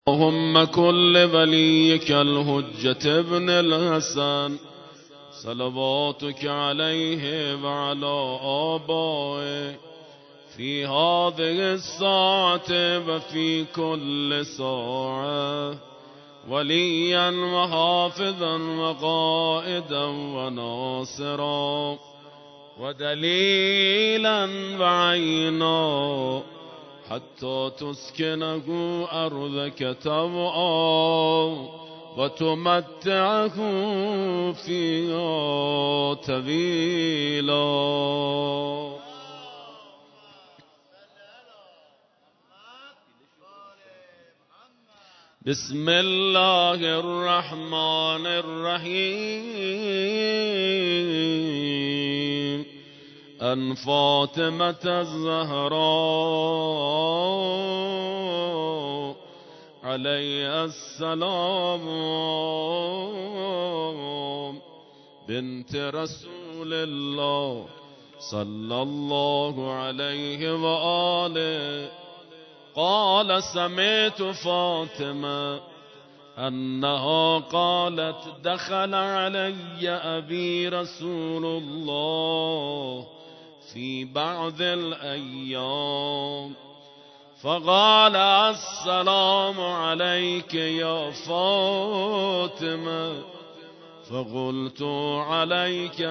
اللهم كل وليك الحجة ابن الحسن صلواتك عليه وعلى آبائه في هذه الساعة وفي كل ساعة وليا وحافظا وقائدا وناصرا ودليلا وعينا حتى تسكنه أرضك طوعا وتمتعه فيها طويلا. بسم الله الرحمن الرحيم. أن فاطمة الزهراء عليها السلام بنت رسول الله صلى الله عليه وآله قال سمعت فاطمة أنها قالت دخل علي أبي رسول الله في بعض الأيام فقال السلام عليك يا فاطمة فقلت عليك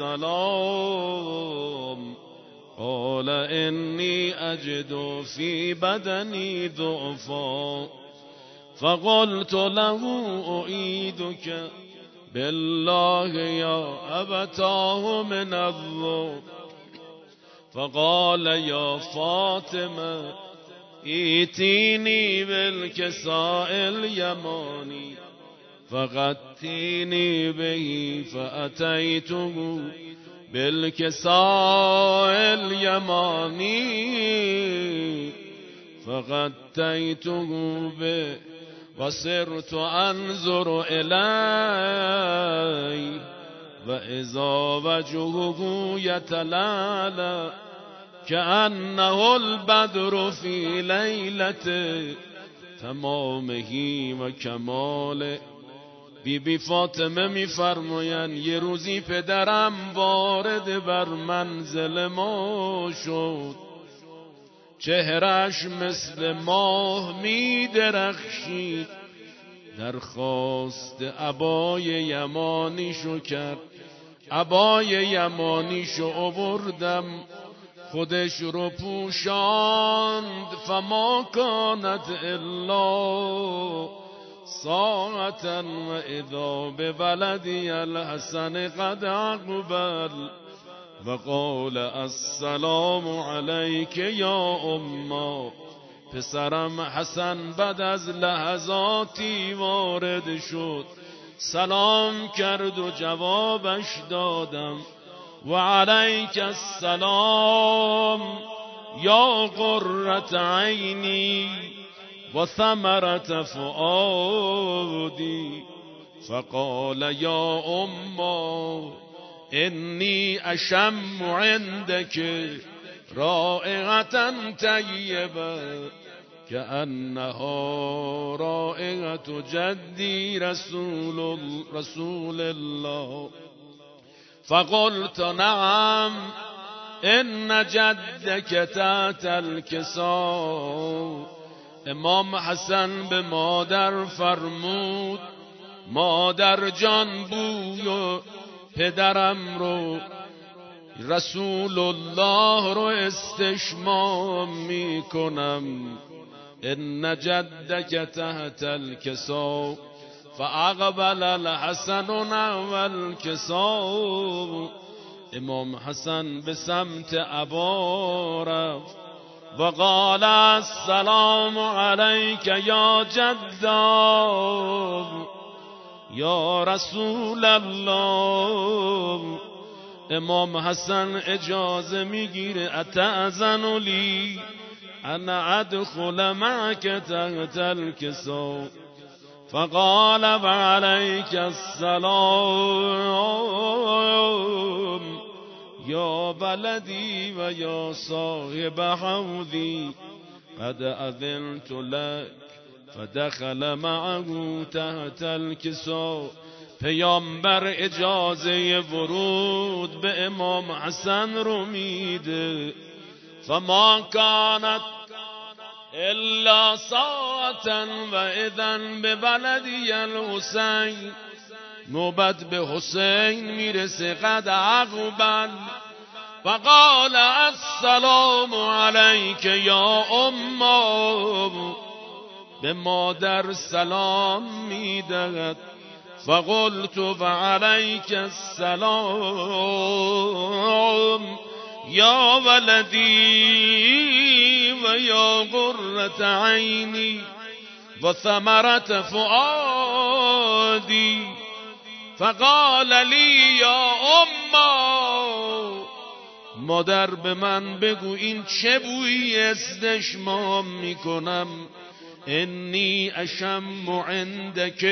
السلام قال إني أجد في بدني ضعفا فقلت له أعيدك بالله يا أبتاه من الضعف فقال يا فاطمة ائتيني بالكساء اليماني فغطيني به فأتيته بالكساء اليماني فغطيته به وصرت أنظر إليه وإذا وجهه يتلالى كأنه البدر في ليلة تمامه و کماله. بی فاطمه میفرمایند یه روزی پدرم وارد بر منزل ما شد، چهرش مثل ماه می درخشید، درخواست عبای یمانیشو کرد، عبای یمانیشو آوردم، خودش رو پوشاند، فما کانت الا ساعتا و اذا بولدی الحسن قد اقبل و قال السلام علیک یا اما. پسرم حسن بعد از لحظاتی وارد شد، سلام کرد و جوابش دادم و علیک السلام یا قرة عینی و ثمرة فؤادی. فقال یا اما انی اشم عندك رائحة طیبة كأنها رائحة جدی رسول الله. فقلت نعم ان جدك تحت الكساء. امام حسن به مادر فرمود مادر جان بوی پدرم رو، رسول الله رو استشمام می کنم. ان جدك تحت الكساء. فاقبل الحسن نحو الكساء. امام حسن به سمت عبا رفت و قال السلام علیک یا جدا یا رسول الله. امام حسن اجازه میگیره اتأذن لی انا ادخل معك تحت الكساء. فقال وعليك السلام یا ولدی و یا صاحب حوضی قد اذنت لك فدخل معه تحت الكساء. پیامبر اجازه ورود به امام حسن رو میده. فما كانت الا ساعة و اذن به بلدی الحسین. نوبت به حسین میرسه قد عقبل. فقال السلام علیک یا اما. به مادر سلام میدهد. فقلت وعلیک السلام یا ولدی و یا قرة عینی و ثمرة فؤادی. فقال لی یا اما. مادر به من بگو این چه بویی استشمام میکنم. انی اشم عندک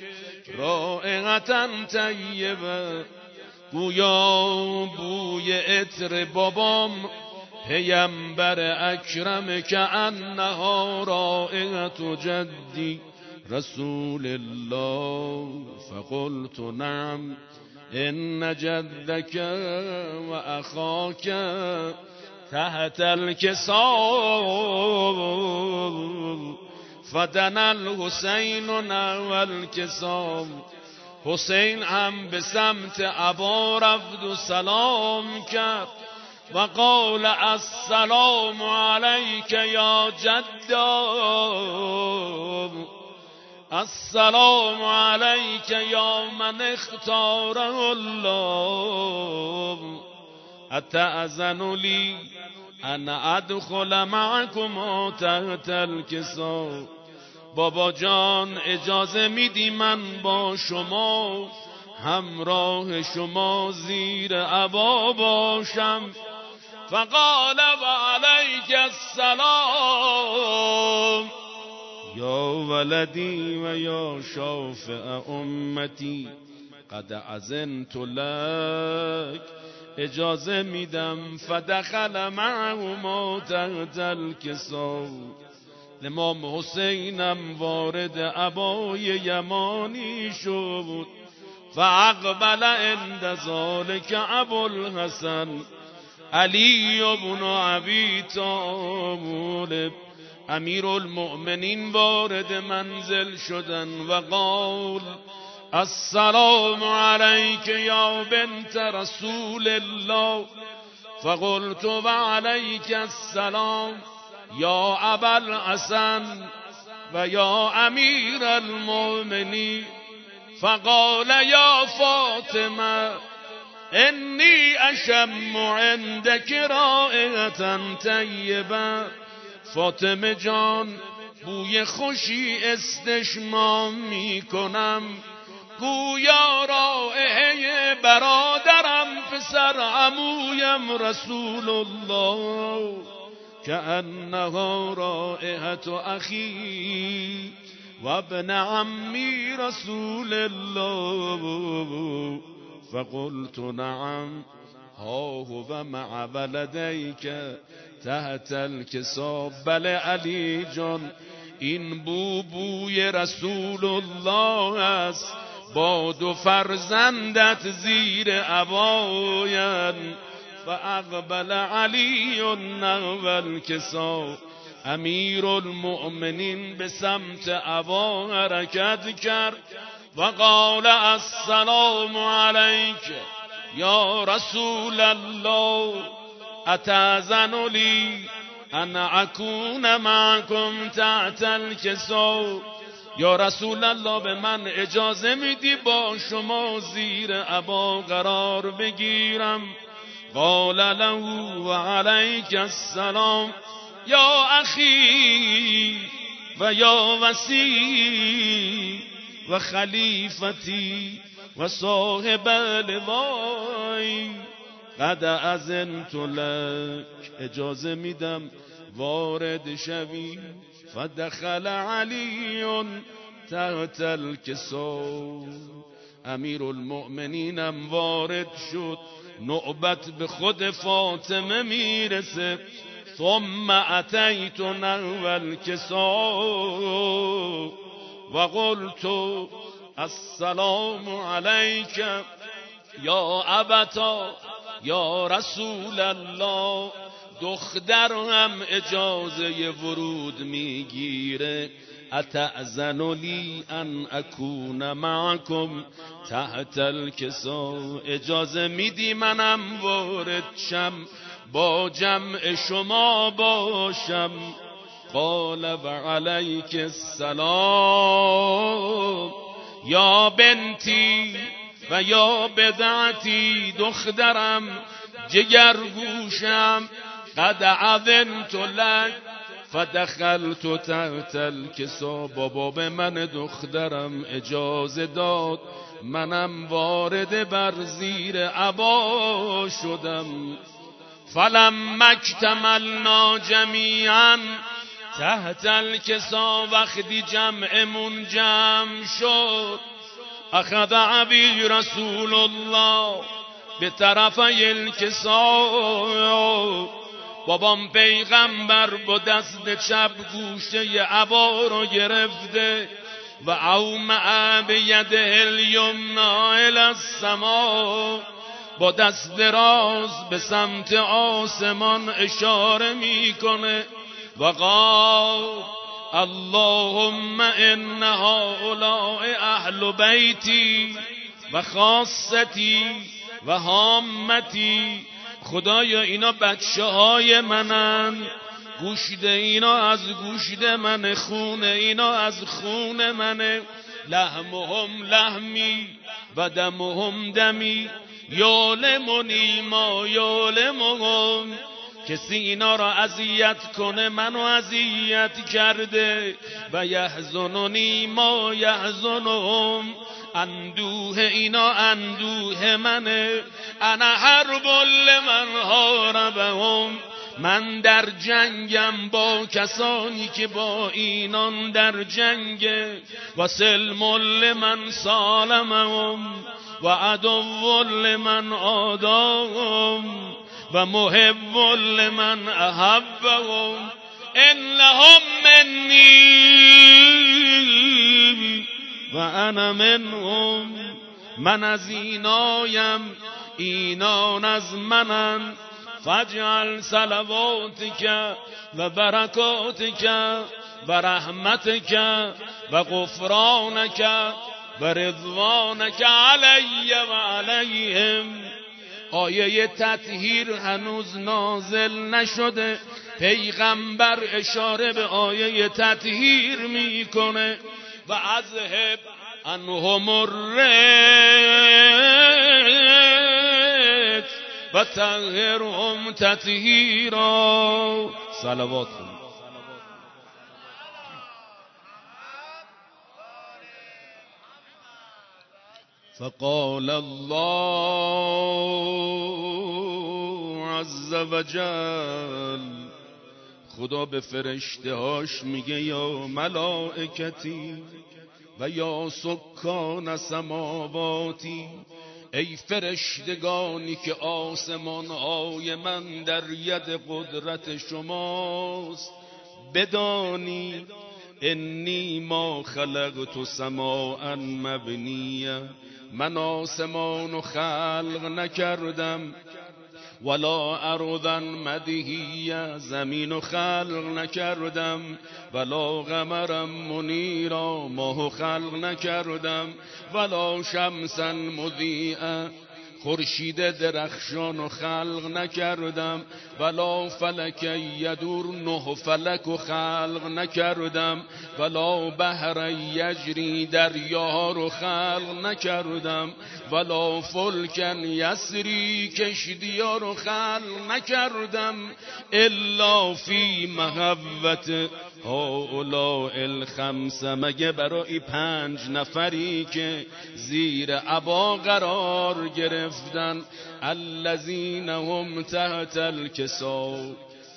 رائحة طیبه. گویا بوی عطر بابام پیامبر اکرم که انها رائحة جدی رسول الله. فقلت نعم ان جدك و اخاك تحت الكساء. فدنا الحسین نحو الكساء. حسین هم به سمت ابا رفت و سلام کرد و قال السلام علیک یا جدا. السلام علیک یا من اختاره الله. اتأذن لی ان ادخل معكم تحت الكساء. بابا جان اجازه میدی من با شما همراه شما زیر عبا باشم. فقال و علیک السلام یا ولدی و یا شافع امتی قد اذنت لک. اجازه میدم. فدخل معهما تحت الكساء. امام حسینم وارد عبای یمانی شد. فاقبل عند ذلك ابوالحسن علی بن ابی طالب. امیر المؤمنین وارد منزل شدن و قال السلام علیک یا بنت رسول الله. فقلت و علیک السلام یا ابا الحسن و یا امیر المؤمنین. فقال یا فاطمه انی اشم عندك رائحة طیبه. فاطمه جان بوی خوشی استشمام میکنم. گویا رائحه برادرم پسر عمویم رسول الله که انها رائحة اخی و ابن عمی رسول الله. فقلت نعم ها هو مع ولدیک تحت الكساء. بله علی جان این بوی رسول الله است با دو فرزندت زیر عباین. فاقبل علی نحو الكساء. امیر المؤمنین به سمت عبا حرکت کرد و قال السلام علیک یا رسول الله. اتأذن لی ان اکون معکم تحت الكساء. یا رسول الله به من اجازه میدی با شما زیر عبا قرار بگیرم. قال له و علیک السلام یا اخی و یا وصی و خلیفتی و صاحب لوای. قد اذنت لک. اجازه میدم وارد شوی. فدخل علی تحت الكساء. امیر المؤمنینم وارد شد. نوبت به خود فاطمه میرسه. ثم اتیتنا الكساء وقلت السلام علیک یا ابتا یا رسول الله. دخترم اجازه ورود میگیره. اتأذن لی ان اکون معکم تحت الکساء، اجازه میدی منم وارد شم با جمع شما باشم؟ قال و علیک السلام یا بنتی و یا بدعتی، دخترم جگرگوشم. قد اذنت لک فدخلت تحت الکساء، بابا به من دخترم اجازه داد، منم وارد بر زیر عبا شدم. فلما اکتملنا جمیعا تحت الکساء، وقتی جمعمون جمع شد، اخذ ابی رسول الله به طرفی الکساء، بابام پیغمبر با دست چپ گوشه عبا رو گرفته و اومع بیده الیمنا الی السماء، با دست راست به سمت آسمان اشاره میکنه و قال اللهم ان هؤلاء اهل بیتی و خاصتی و هامتی، خدایا اینا بچه های منن، گوشت اینا از گوشت من، خون اینا از خون منه، لحمهم لحمی و دمهم دمی، یالمونی ما یالمهم، کسی اینا را اذیت کنه منو اذیت کرده، و یحزنونی ما یحزنهم، اندوه اینا اندوه منه، انا حرب لمن حاربهم، من در جنگم با کسانی که با اینان در جنگ، و سلم لمن سالمهم و عدو لمن عاداهم و محب لمن احبهم، انهم منی و انا منهم، من از اینایم اینان از منن، فاجعل صلواتک و برکاتک و رحمتک و غفرانک و رضوانک علی و علیهم. آیه تطهیر هنوز نازل نشده، پیغمبر اشاره به آیه تطهیر میکنه و اذهب عنهم الرجس و طهرهم تطهیرا. صلوات کنید. فقال الله عز وجل، خدا به فرشته هاش میگه یا ملائکتی و یا سکان سماواتی، ای فرشتگانی که آسمان های من در ید قدرت شماست، بدانید انی ما خلقت سماء مبنیه، من آسمانو خلق نکردم، ولا ارضا مدهیه، زمینو خلق نکردم، ولا قمرا منیرا، ماهو خلق نکردم، ولا شمسا مضیئه، خورشید درخشانو خلق نکردم، ولا فلک یدور، نه فلکو خلق نکردم، ولا بحر یجری، دریاها رو خلق نکردم، ولا فلکن یسری، کشتی‌ها رو خلق نکردم، الا فی محبت هؤلاء الخمسه، مگه برای 5 نفری که زیر عبا قرار گرفتن، الذین هم تحت الکساء،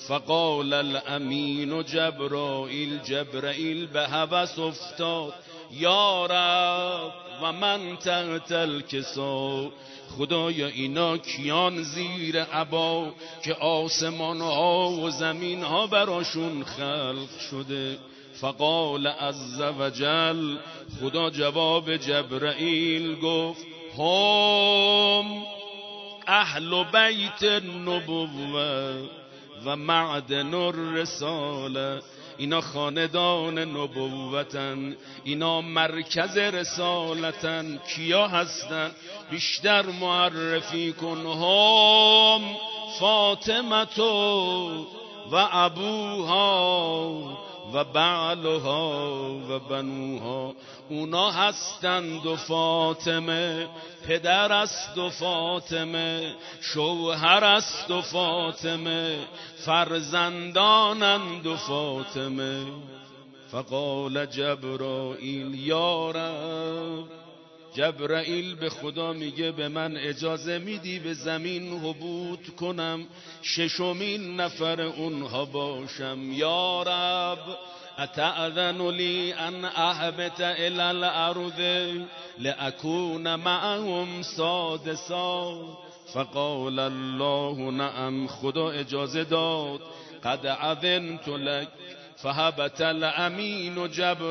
فقال الامین جبرائیل به هوس افتاد یا رب و من تحت الکسا، خدایا اینا کیان زیر عبا که آسمان ها و زمین ها براشون خلق شده. فقال عز وجل، خدا جواب جبرائیل گفت هم اهل بیت النبوه و معدن الرساله، اینا خاندان نبوتن، اینا مرکز رسالتن. کیا هستن؟ بیشتر معرفی کن. هم فاطمه و ابوها و بعلها و بنوها، اونا هستند و فاطمه پدر است و فاطمه شوهر است و فاطمه فرزندانند و فاطمه. فقال جبرائیل یا رب، جبرائیل به خدا میگه به من اجازه میدی به زمین هبوط کنم، ششمین نفر اونها باشم؟ یا رب اتأذن لی ان اهبط الی الارض لأکون معهم سادسا؟ فقال الله نعم، خدا اجازه داد. قد اذنت لک. فهبط الامین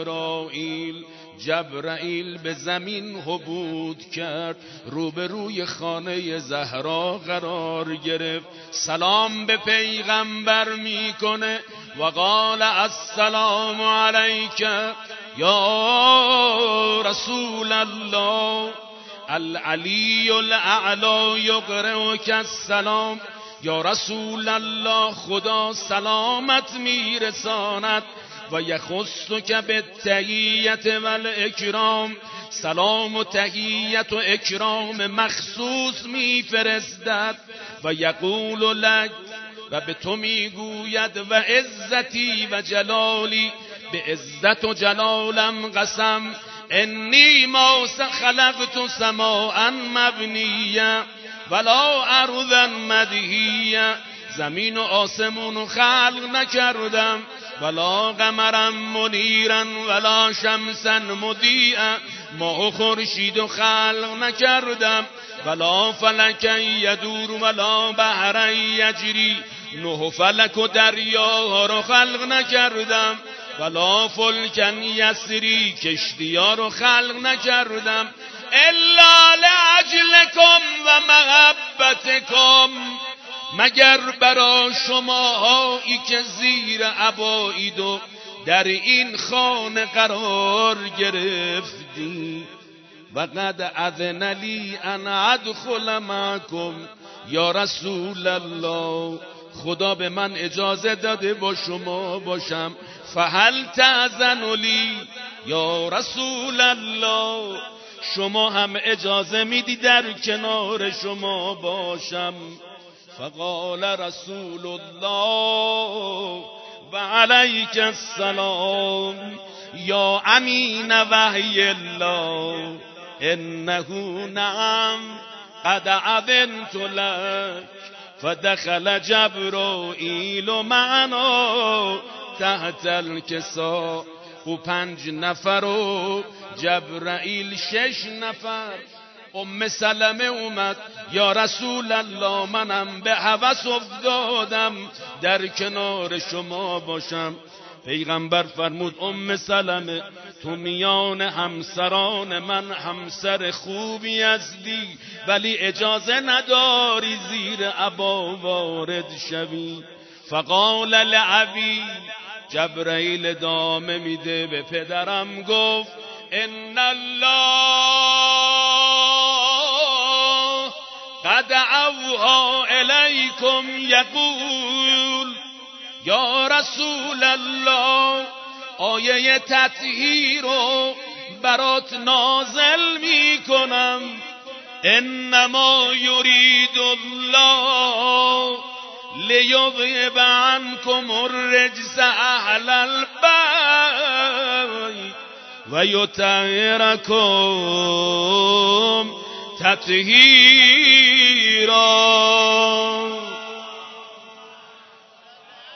جبرائیل به زمین هبوط کرد، روبروی خانه زهرا قرار گرفت، سلام به پیغمبر میکنه و قال السلام علیک یا رسول الله، العلی الاعلی یقرئک السلام. یا رسول الله، خدا سلامت میرساند و یخصک بالتحیت و الاکرام، سلام و تحیت و اکرام مخصوص میفرستد. و یقول لک، و به تو میگوید و عزتی و جلالی، به عزت و جلالم قسم، انی ما خلقت سماء مبنیه ولا ارضا مدهیه، زمین و آسمون خلق نکردم، ولا قمرا منیرا ولا شمسا مضیئا، ماه و خورشید و خلق نکردم، ولا فلک یدور ولا بحر یجری، نه فلک و دریاها رو خلق نکردم، ولا فلکن یسری، کشتی‌ها رو خلق نکردم، الا لاجلکم و محبتکم، مگر برا شماهایی که زیر عبایید و در این خانه قرار گرفتی. و قد اذن لی ان ادخل معکم یا رسول الله، خدا به من اجازه داده با شما باشم. فهل تأذن لی یا رسول الله، شما هم اجازه میدی در کنار شما باشم؟ فقال رسول الله و علیک السلام یا امین وحی الله، انه نعم قد اذنت لک. فدخل جبرائیل معنا تحت الکسا، او 5 نفر و جبرائیل 6 نفر. ام سلمه اومد، یا رسول الله منم به هوس افتادم در کنار شما باشم. پیغمبر فرمود ام سلمه، تو میان همسران من همسر خوبی هستی، ولی اجازه نداری زیر عبا وارد شوی. فقال لعبی، جبرائیل ادامه میده به پدرم گفت ان الله قد اوحی الیکم یقول، یا رسول الله آیه تطهیر رو برات نازل میکنم. انما یرید الله لیذهب عنکم الرجس اهل البیت و یطهرکم تطهیرا.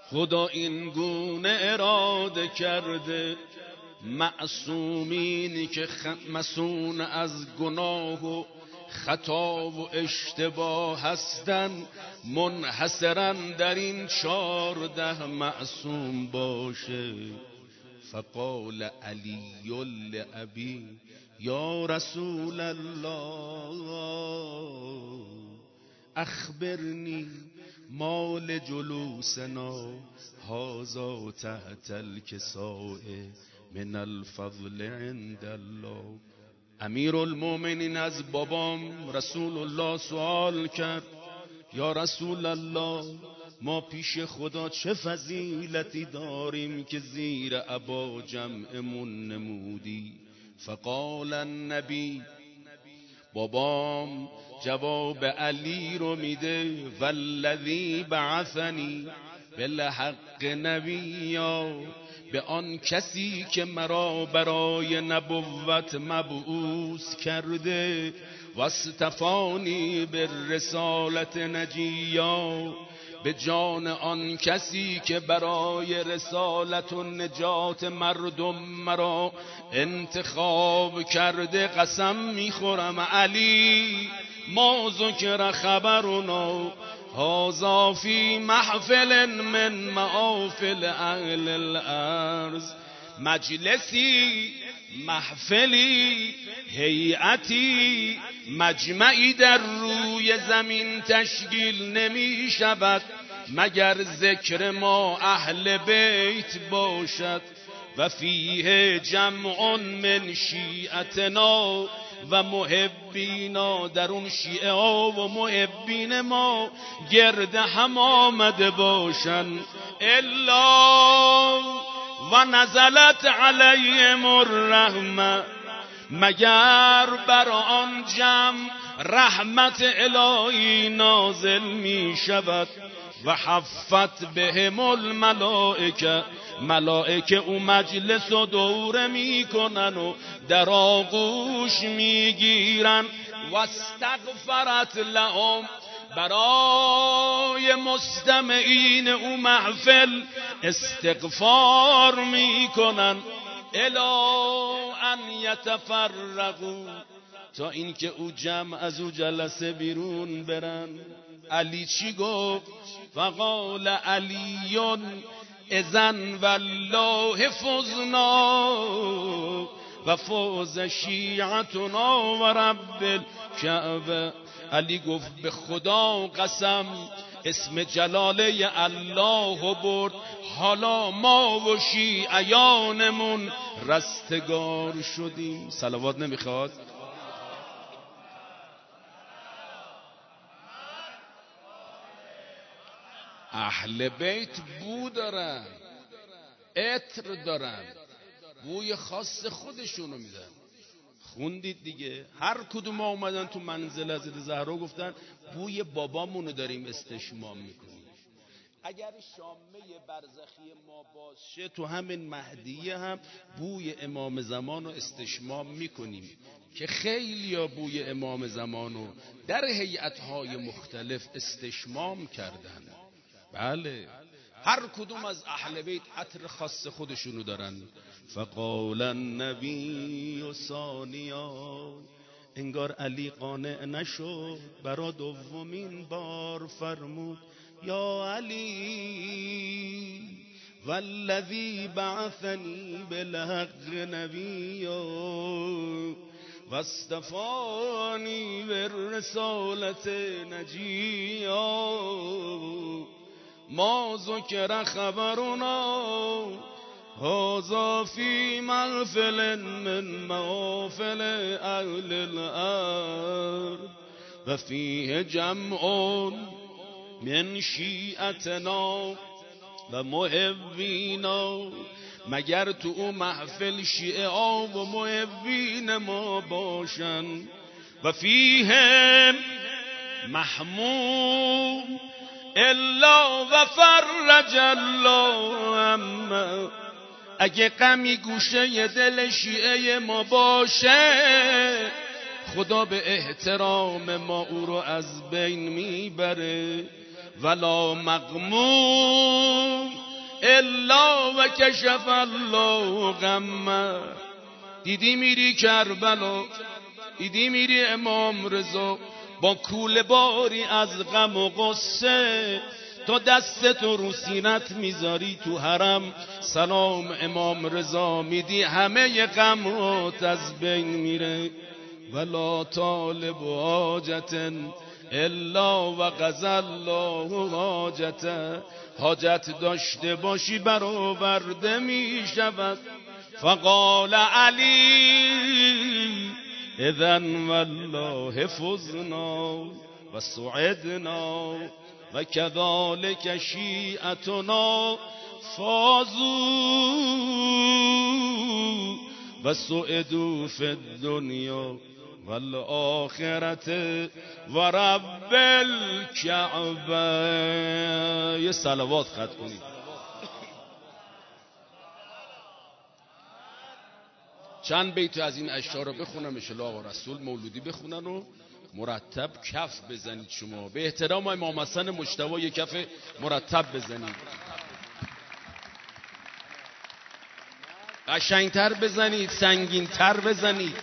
خدا این گونه اراده کرده معصومینی که مسون از گناه و خطا و اشتباه هستن منحصرا در این 14 معصوم باشه. فقال علی لابی یا رسول الله اخبرنی مال جلوسنا هذا تحت الکساء من الفضل عند الله. امیر المؤمنین از بابام رسول الله سوال کرد یا رسول الله ما پیش خدا چه فضیلتی داریم که زیر عبا جمعمون نمودی؟ فقال النبی، بابام جواب علی رو میده والذی بعثنی بالحق نبیا، به آن کسی که مرا برای نبوت مبعوث کرده و استفانی به رسالت نجیا، به جان آن کسی که برای رسالت و نجات مردم مرا انتخاب کرده قسم میخورم علی ما ذکر خبرنا هذا فی محفل من محافل اهل الارض، مجلسی، محفلی، هیئتی، مجمعی در روی زمین تشکیل نمی شود مگر ذکر ما اهل بیت باشد و فیه جمع من شیعتنا و محبینا، در اون شیعه ها و محبین ما گرد هم آمده باشن. الا و نزلت علیهم الرحمه، مگر بر آن جمع رحمت الهی نازل می شود و حفت بهم الملائکه، ملائکه او مجلس و دوره می کنن و در آغوش می گیرن و استغفرت لهم، برای مستمعین او محفل استغفار می کنن الی ان یتفرقوا، تا اینکه او جمع از او جلسه بیرون برن. علی چی گفت؟ فقال علی اذن والله فزنا و فوز شیعتنا و رب الکعبه. علی گفت به خدا قسم، اسم جلاله الله برد، حالا ما و شیعیانمون رستگار شدیم. صلوات نمیخواد؟ اهل بیت بو دارن، عطر دارن، بوی خاص خودشونو میدن. خوندید دیگه، هر کدوم اومدن تو منزل حضرت زهرا گفتن بوی بابامونو داریم استشمام میکنیم. اگر شامه برزخی ما باز شه تو همین مهدیه هم بوی امام زمانو استشمام میکنیم که خیلی ها بوی امام زمانو در هیئت‌های مختلف استشمام کردن. بله، هر کدوم از اهل بیت عطر خاص خودشونو دارن. فقال النبی ثانیا، انگار علی قانع نشد، برا دومین بار فرمود یا علی والذی بعثنی بالحق نبیا و استفانی بالرسالت نجیا، ما ذکر خبرنا هذا فی محفل من محافل اهل الارض و فیه جمع من شیعتنا و محبینا، مگر تو او محفل شیعه ها و محبین ما باشن. و فیه محموم الا و فرج الله عما، اگه غمی گوشه دل شیعه ما باشه خدا به احترام ما او رو از بین میبره. ولا مغموم الا و کشف الله غمه. دیدی میری کربلا، دیدی میری امام رضا، با کوله باری از غم و غصه تو دستتو رو سینت میذاری تو حرم سلام امام رضا میدی، همه غمات از بین میره. ولا طالب حاجت الا و قضی الله حاجته. حاجت داشته باشی برآورده میشود. فقال علی اذن والله فزنا و سعدنا و کذالک شیعتنا فازوا و سعدوا فی الدنیا والآخرت و رب الکعبه. یه صلوات خط کنید. چند بیت از این اشعار رو بخونم ان شاءالله آقا رسول مولودی بخونن و مرتب کف بزنید. شما به احترام امام حسن مجتبی یک کف مرتب بزنید، قشنگتر بزنید، سنگینتر بزنید.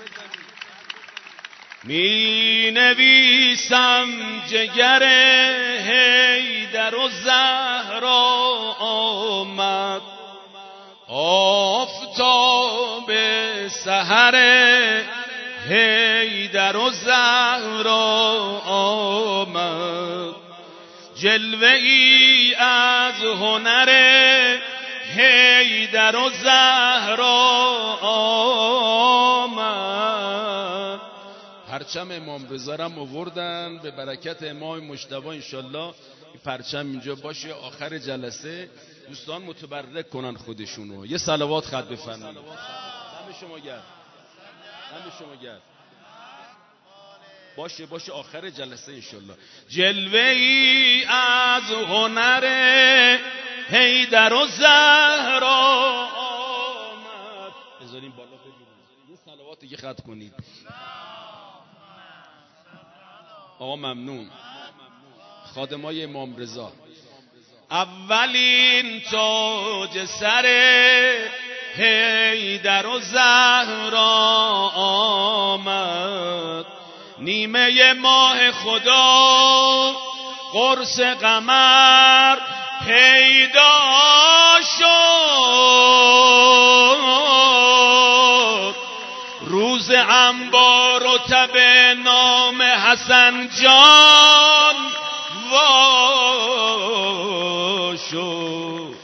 می نویسم جگر حیدر و زهرا آمد، آفتاب سحر حیدر و زهرا آمد، جلوه ای از هنر حیدر و زهرا آمد. پرچم امام رضا رو آوردن به برکت امام مجتبی انشالله این پرچم اینجا باشه. آخر جلسه دوستان متبرک کنن خودشونو. یه صلوات خط بفرمایید. دم شما گرم، دم شما گرم. باشه آخر جلسه انشالله. جلوه ای از هنر حیدر و زهرا آمد. بذاریم بالا ببینیم. یه صلوات دیگه خط کنید. آقا ممنون. خادمای امام رضا. اولین تاج سر حیدر و زهرا آمد، نیمه ماه خدا قرص قمر پیدا شد، روز انبار و تب نام حسن جان وا شد.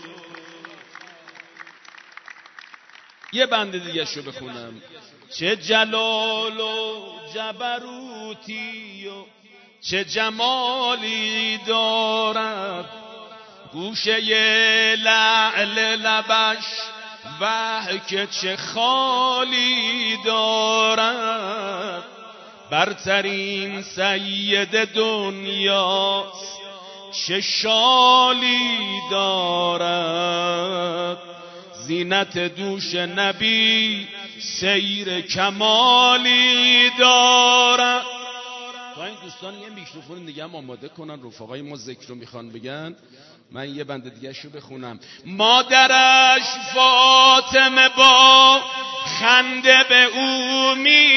یه بند دیگه شو بخونم. چه جلال و جبروتی و چه جمالی دارد، گوشه لعل لبش وه که چه خالی دارد، برترین سید دنیاست چه شالی دارد، زینت دوش نبی سیر کمالی دارد. تا این دوستان یه میکروفون دیگه هم آماده کنن، رفقای ما ذکر رو میخوان بگن. من یه بند دیگه شو بخونم. مادرش فاطمه با خنده به او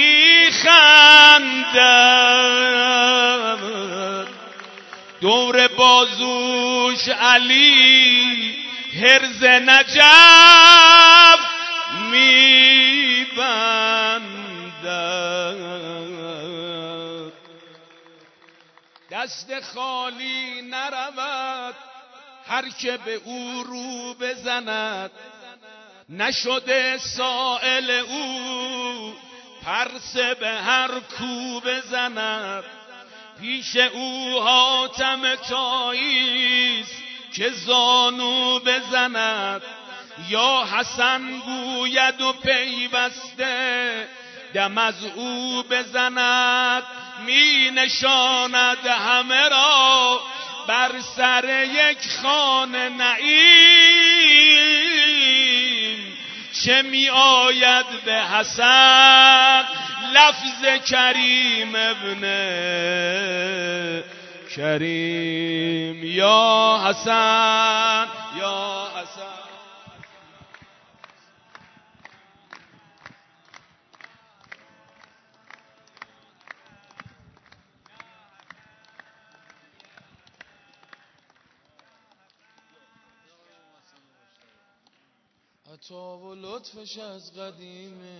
میخندد، دور بازوش علی حرز نجف میبندد، دست خالی نرود هر که به او رو بزند، نشده سائل او پرسه به هر کو بزند، پیش او حاتم طاییست که زانو بزند، یا حسن گوید و پیوسته دم از او بزند، می نشاند همه را بر سر یک خانه نعیم، چه می آید به حسن لفظ کریم ابن کریم یا حسن یا حسن. عطا و لطفش از قدیمه.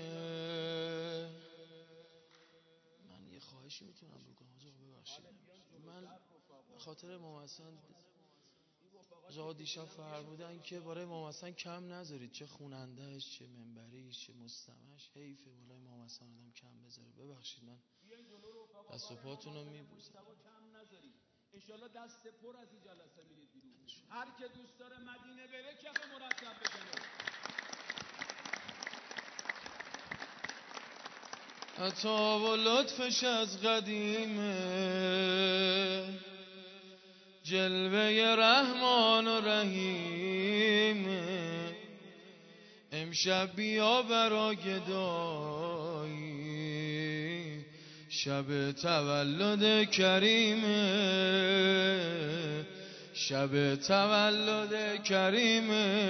من یه خواهشی میتونم بکنم آقا ببخشید، من خاطر امام حسن آقا دیشب فرمودن که برای امام حسن کم نذارید، چه خونندهش چه منبریش چه مستمعش، حیفه برای امام حسن آدم کم بذاره. ببخشید من دست و پاتون رو میبوسم. انشالله دست پر از این جلسه میرید بیرون. هر که دوست داره مدینه بره کف مرتب بزنه. عطا و لطفش از قدیمه، جلوه رحمان و رحیمه. امشب بیا برا گدایی، شب تولد کریمه، شب تولد کریمه.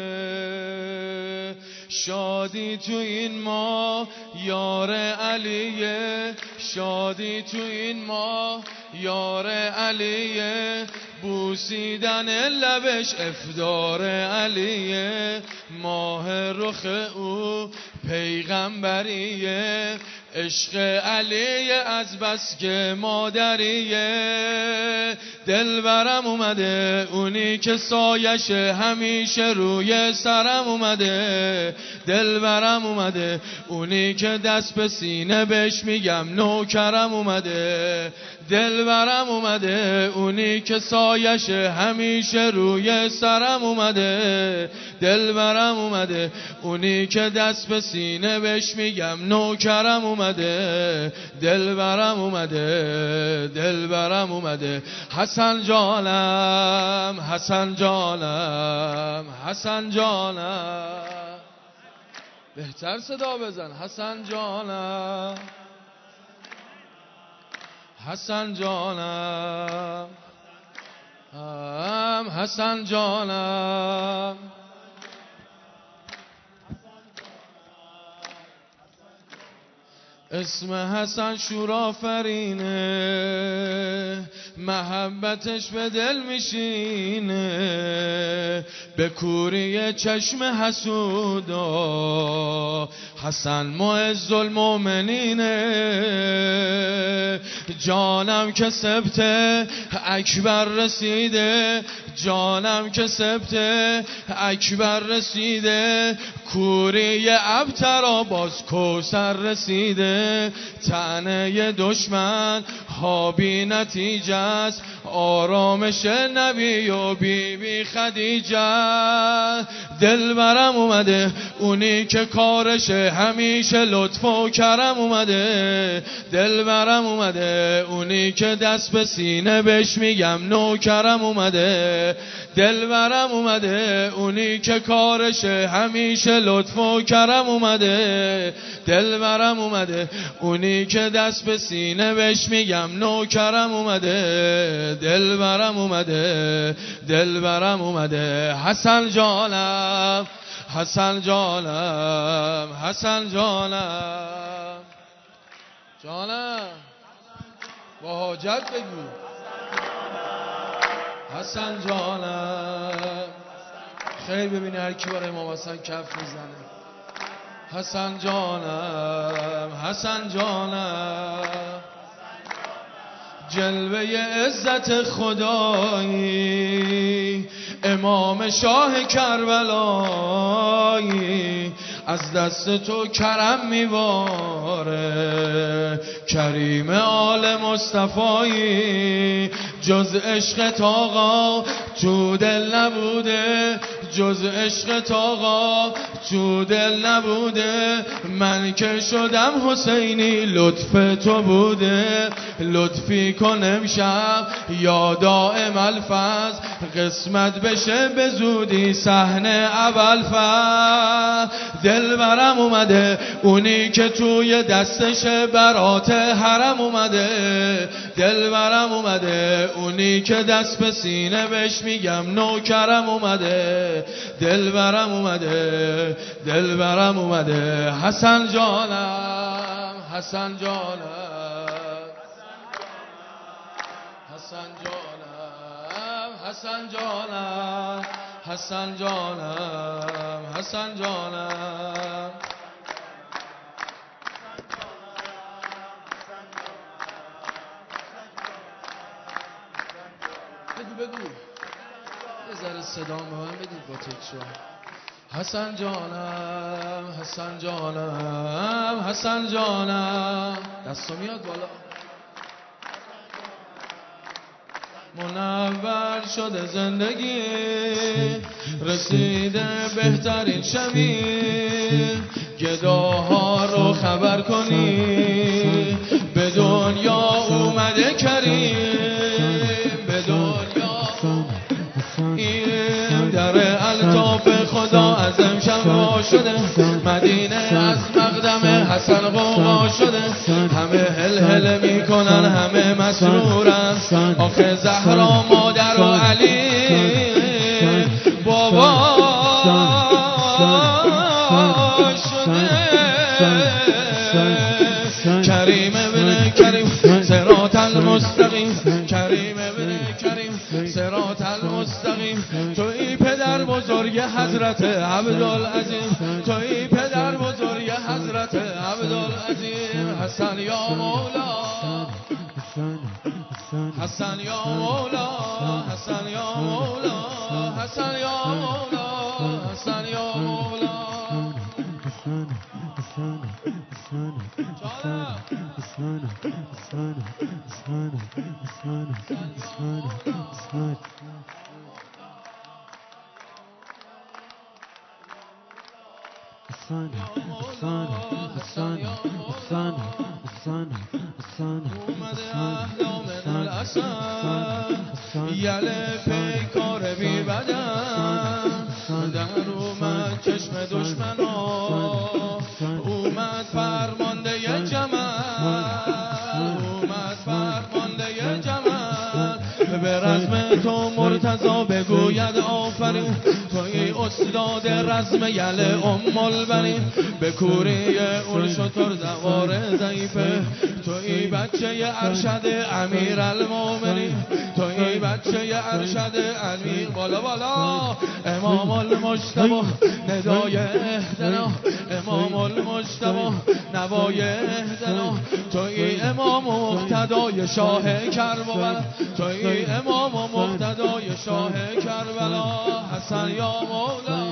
شادی تو این ماه یار علیه، شادی تو این ماه یار علیه. بوسیدن لبش افطار علیه، ماه رخ او پیغمبریه. عشق علی از بس که مادریه. دلبرم اومده اونی که سایش همیشه روی سرم اومده. دلبرم اومده اونی که دست به سینه بهش میگم نوکرم اومده. دلبرم اومده اونی که سایش همیشه روی سرم اومده. دلبرم اومده اونی که دست به سینه بهش میگم نوکرم اومده. دلبرم اومده، دلبرم اومده. حسن جانم، حسن جانم، حسن جانم. بهتر صدا بزن. حسن جانم، حسن جانم، حسن جانم. اسم حسن شورآفرینه، محبتش به دل میشینه. به کوری چشم حسودا حسن معز المؤمنینه. جانم که سبت اکبر رسیده، جانم که سبت اکبر رسیده. کوری ابترا باز کوثر رسیده. طعنه دشمن هابی نتیجه است، آرامش نبی و بی بی خدیجه. دلبرم اومده اونی که کارش همیشه لطف و کرم اومده. دلبرم اومده اونی که دست به سینه بهش میگم نوکرم اومده. دلبرم اومده اونی که کارش همیشه لطف و کرم اومده. دلبرم اومده اونی که دست به سینه بهش میگم نوکرم اومده. دلبرم اومده، دلبرم اومده. حسن جانم، حسن جانم، حسن جانم. جانم با حاجت بگو. حسن جانم. خیلی ببینی هر کی برای امام حسن کف میزنه. حسن جانم، حسن جانم. جلوه عزت خدایی، امام شاه کربلایی. از دست تو کرم میباره، کریم آل مصطفایی. جز عشق آقا تو دل نبوده، جز عشق آقا تو دل نبوده. من که شدم حسینی لطف تو بوده. لطفی کن امشب یا دائم الفضل قسمت بشه به زودی صحنه اول فصل. دلبرم اومده اونی که توی دستش برات حرم اومده، دلبرم اومده اونی که دست به سینه بهش میگم نوکرم اومده، دلبرم اومده، دلبرم اومده. حسن جانم، حسن جانم، حسن جانم، حسن جانم، حسن جانم، حسن جانم. بگو یه ذره صدا به من بدید با تکرار. حسن جانم، حسن جانم، حسن جانم. دستو میاد بالا. منور شده زندگی، رسیده بهترین شبی، گداها رو خبر کنی به دنیا اومده کریم، به دنیا این در الطاف خدا از امشب وا شده، مدینه از مقدم حسن غوغا شده، همه هل هل میکنن همه مسرورن، آخه زهرا مادر و علی بابا شده. کریم ابن کریم صراط المستقیم، کریم ابن کریم صراط المستقیم. توی پدر بزرگ حضرت عبدالعظیم، توی پدر بزرگ حضرت عبدالعظیم. حسن یا مولا، حسن یا مولا، حسن یا مولا، حسن یا مولا، حسن یا مولا. یله پیکار بی بدن در اومد چشم دشمنا، اومد فرمانده جمل، اومد فرمانده جمل. به رزم تو مرتضی بگوید آفرین، توی استاد رزم یله ام البنین. به کوری اون شطور دوار ضعیفه، توی بچه ارشد امیر المومنین، توی بچه ارشد امیر. بالا بالا امام المجتبی ندای اهدنا، امام المجتبی نوای اهدنا. توی امام و مقتدای شاه کربلا، توی امام و مقتدای شاه کربلا. حسن یا مولا،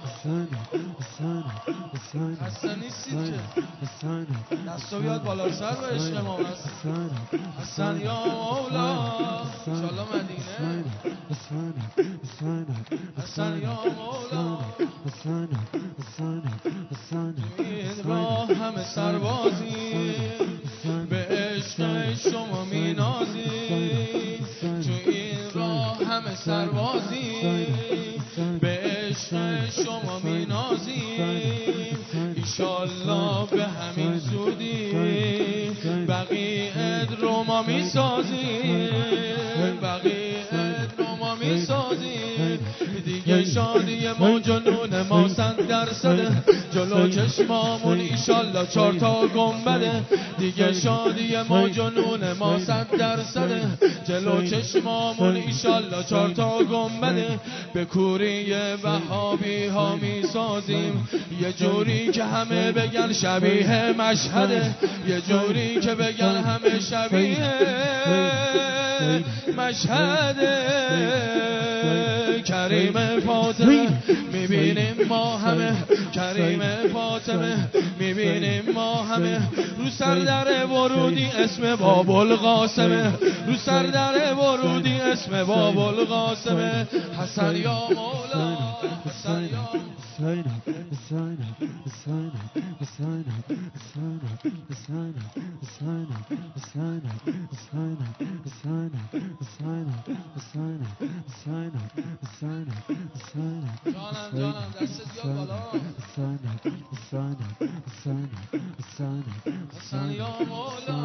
حسن نیستید که دستو بیاد بالا سر به عشق ما. حسن یا مولا انشالله مدینه. حسن یا مولا این راه همه سربازی به عشق شما می نازی، تو این راه همه سربازی به عشق شما می نازی. ایشالله به همین زودی بقیت رو ما می سازیم، بقیت رو ما می سازیم. دیگه شادی ما جنون ما 100%، جلو چشمامون ایشالله 4 تا گنبده. دیگه شادی ما جنون ما 100%، جلو چشمامون ایشالله 4 تا گنبده. به کوری وهابی ها می سازیم یه جوری که همه بگن شبیه مشهده، یه جوری که بگن همه شبیه مشهده. کریم فاطمه میبینیم ما همه، کریم فاطمه میبینیم ما همه. رو سر در ورودی اسم باب القاسمه، رو سر در ورودی اسم باب القاسمه. حسن یا مولا، حسن یا جانم دستت بیاد بالا. حسن یا مولا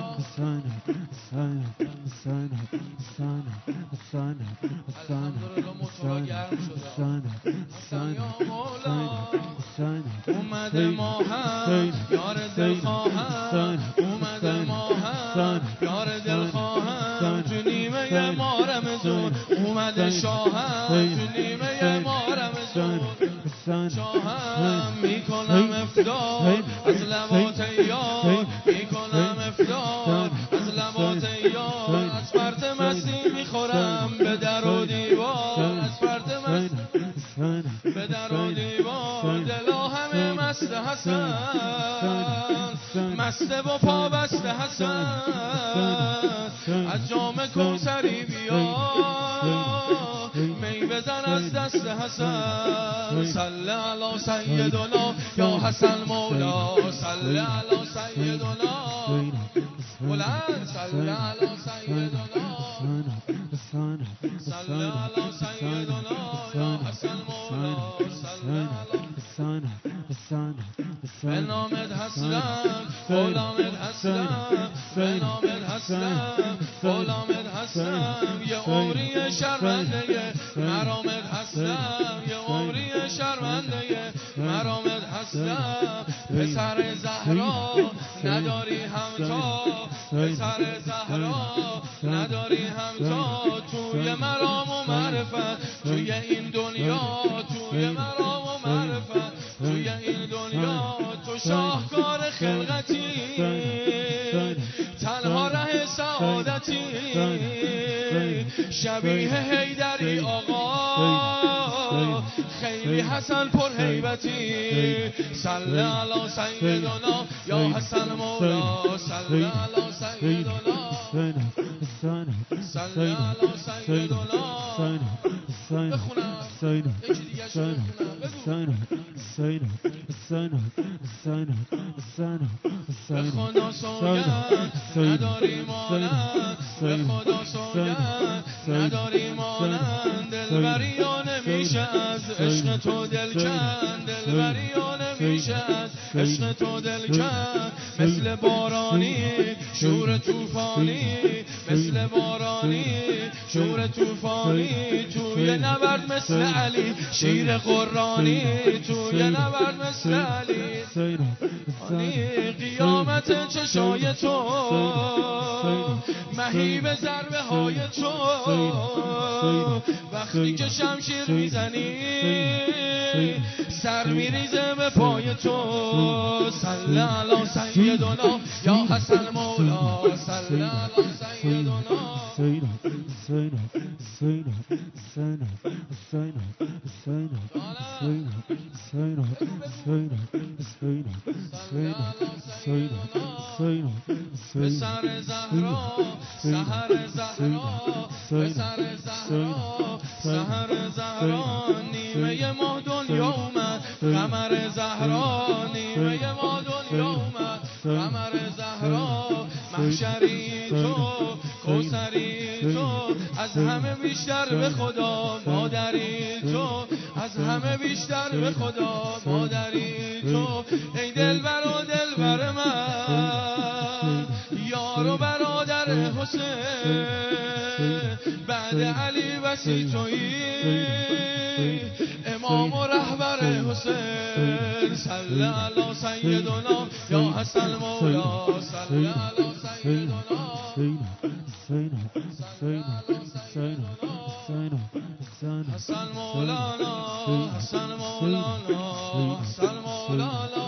الحمدلله موتورا گرم شده. حسن یا مولا اومده ما هم یار دل خواهم، اومده ما هم یار دل خواهم، تو نیمه ما رمضون اومده شاهم، تو نیمه ما رمضون شاهم. میکنم افطار از لبات یار، میکنم افطار از لبات یار، از فرد مستی میخورم به در و دیوار، از فرد مستی به در و دیوار. دلا همه مست حسن، مست و پا بست حسن، از جام کوثری بیا می بزن از دست حسن. صلی علی سیدنا یا حسن مولا، صلی علی سیدنا بلند، صلی علی سیدنا، صلی علی سیدنا یا حسن مولا، صلی علی به نامت هستم غلامت هستم، به نامت هستم غلامت هستم، یه عمری شرمنده مرامت هستم، یه عمری شرمنده مرامت هستم. پسر زهرا نداری همتا، پسر زهرا نداری همتا، توی مرام و معرفت توی این دنیا، توی مرام و معرفت توی این دنیا. تو شاهکار خلقتی تنها ره سعادتی، شبیه حیدری آقا خیلی حسن پر هیبتی. صلی علی سیدنا یا حسن مولا، صلی علی سیدنا، صلی علی سیدنا. بخونم یکی دیگه شو بخونم، به خدا سوگند نداری مانند، به خدا سوگند نداری مانند، دلبری ها نمیشه از عشق تو دلکند، دلبری ها نمیشه از عشق تو دلکند. مثل بارانی شور توفانی، مثل بارانی شور توفانی، توی نبرد مثل علی شیر قرانی، توی نبرد مثل علی. قیامت چشای تو مهیب ضربه های تو، وقتی که شمشیر میزنی سر میریزه به پای تو. صلی علی سیدنا یا حسن مولا، صلی علی سیدنا. پسر زهرا سحر زهرا، پسر زهرا سحر زهرا، نیمه ما دنیا اومد قمر زهرا، نیمه ما دنیا اومد قمر زهرا. محشری تو کوثری تو، از همه بیشتر به خدا مادری تو، از همه بیشتر به خدا مادری تو. ای دلبر و دلبر من، یار و برادر حسین، بعد علی وسی تویی امام و رهبر حسین. صلی علی سیدنا یا حسن مولا، صلی علی سیدنا، حسن مولانا، حسن مولانا، حسن مولانا.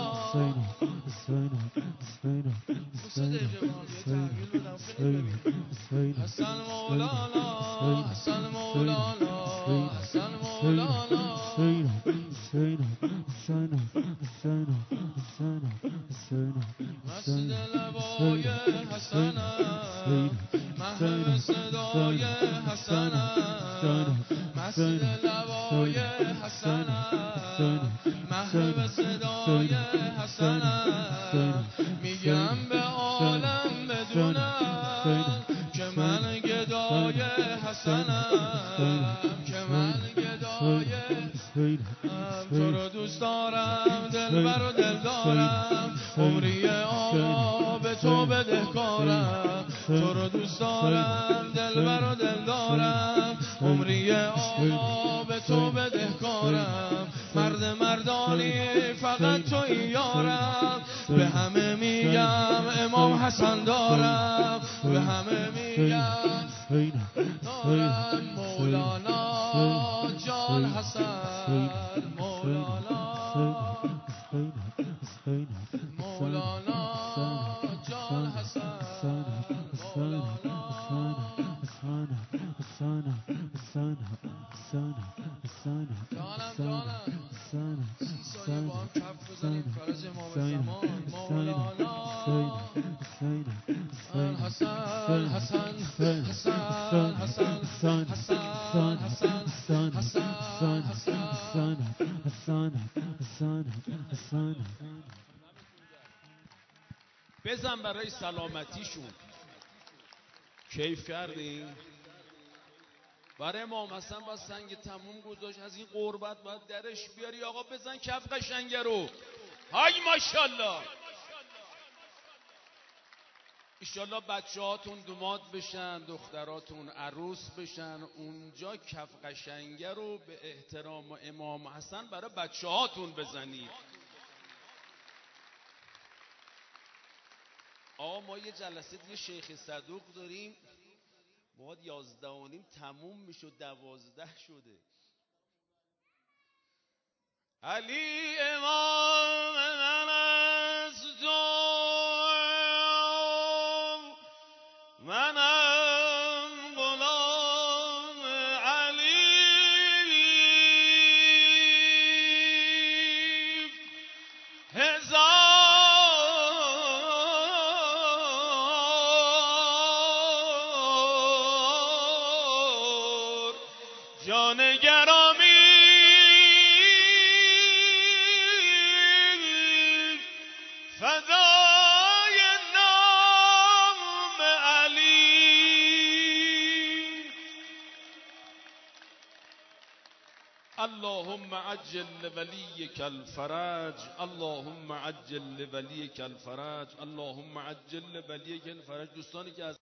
حسن مولانا، حسن مولانا، حسن مولانا. مسجد لبای حسنم محرم صدای حسنم مسجد لبای حسنم محرم صدای حسنم میگم به عالم بدونم که من گدای حسنم که من گدای تو رو دوست دارم دلبر و دل دارم عمری آقا به تو بدهکارم تو رو دوست دارم دلبر و دل دارم عمری آقا به تو بدهکارم مرد مردانی فقط توی یارم به همه میگم امام حسن دارم به همه میگم دارم مولانا جان حسن مولانا جان حسن مولانا جانم 30 ثانیه با هم کف بزنیم فرج امام زمان مولانا حسن حسن حسن حسن حسن بزن برای سلامتیشون. کیف کردین؟ برای امام حسن با سنگ تموم گذاشت. از این قربت باید درش بیاری آقا. بزن کف قشنگه رو. های ماشاءالله. ایشالله بچه هاتون داماد بشن، دختراتون عروس بشن. اونجا کف قشنگه رو به احترام امام حسن برای بچه هاتون بزنید. آقا ما یه جلسه دیگه شیخ صدوق داریم. ما 11:30 تموم میشد 12 شده. علی امام من است و منم غلام علی. جان گرامی فدای نام علی. اللهم عجل لولیک الفرج اللهم عجل لولیک الفرج اللهم عجل لولیک الفرج. دوستانی که از